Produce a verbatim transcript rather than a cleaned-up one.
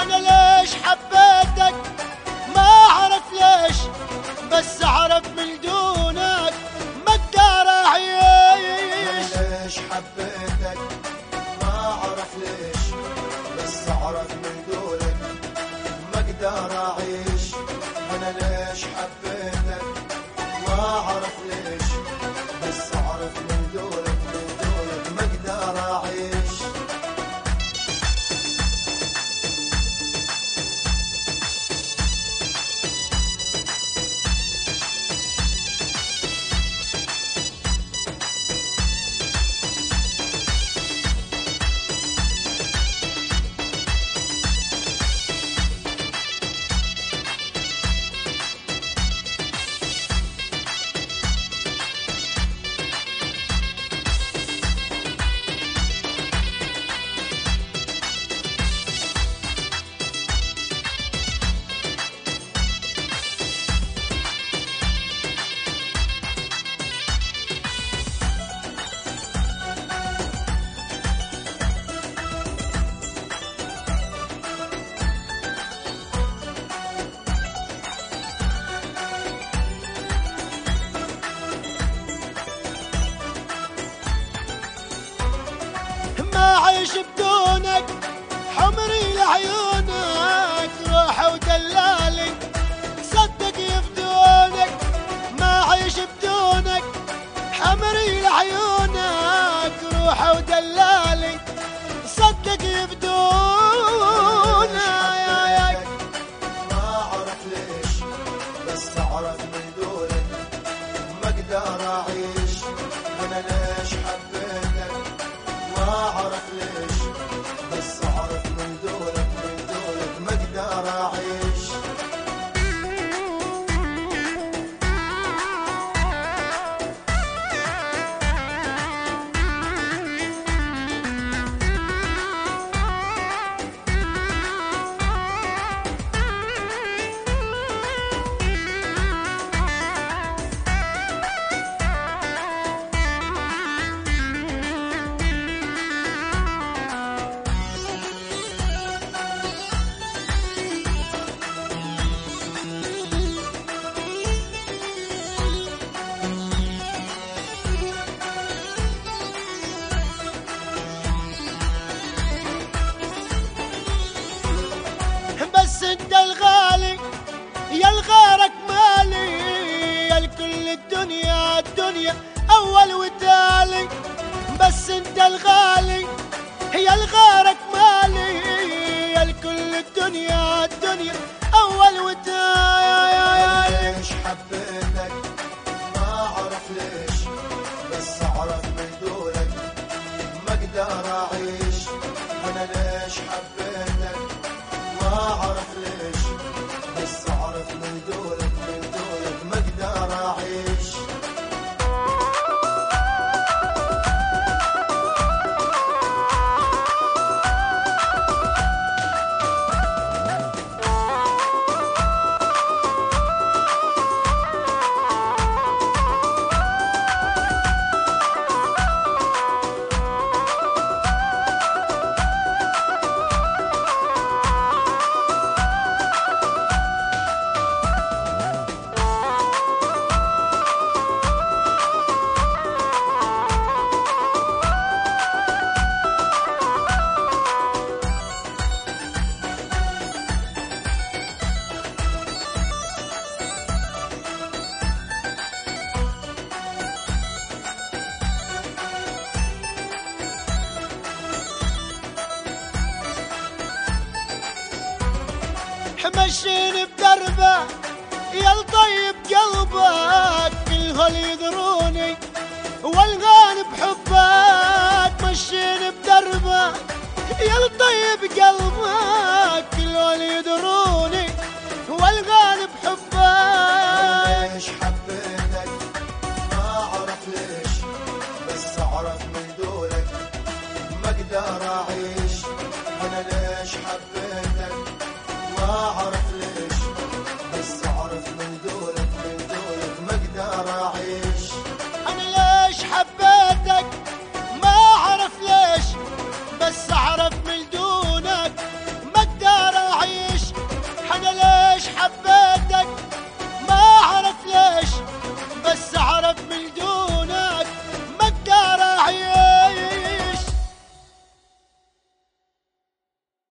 انا ليش حبيتك ما اعرف ليش، بس اعرف من دونك ما اقدر اعيش. ليش حبيتك ما اعرف ليش، بس اعرف من دونك ما اقدر اعيش. انا ليش حبيتك ما اعرف ليش، بس اعرف من دونك من دونك ما اقدر اعيش. ما عيش بدونك حمري لعيونك، روح ودلالي صدق يفدونك. ما عيش بدونك حمري لعيونك، روح ودلالي صدق يفدونك. ما اعرف ليش، بس اعرف من دونك ما اقدر اعيش. انا ليش حبيتك ما اعرف ليش، بس اعرف من دونك من دونك ما اقدر اعيش. بس انت الغالي يا الغيرك مالي، يا الكل الدنيا الدنيا اول وتالي. بس انت الغالي يا الغيرك مالي، يا الكل الدنيا الدنيا اول وتالي. ليش حبيتك ما اعرف ليش، بس اعرف من دونك ما اقدر اعيش. انا ليش حبيتك ما اعرف ليش، بس اعرف من دونك من دونك ما اقدر اعيش. مشيني بدربه يا الطيب قلبك، الهل يدروني والغاني بحبك. مشيني بدربه يا الطيب قلبك، الهل يدروني والغاني بحبك. ليش حبيتك ما اعرف ليش، بس اعرف من دونك ما اقدر اعيش.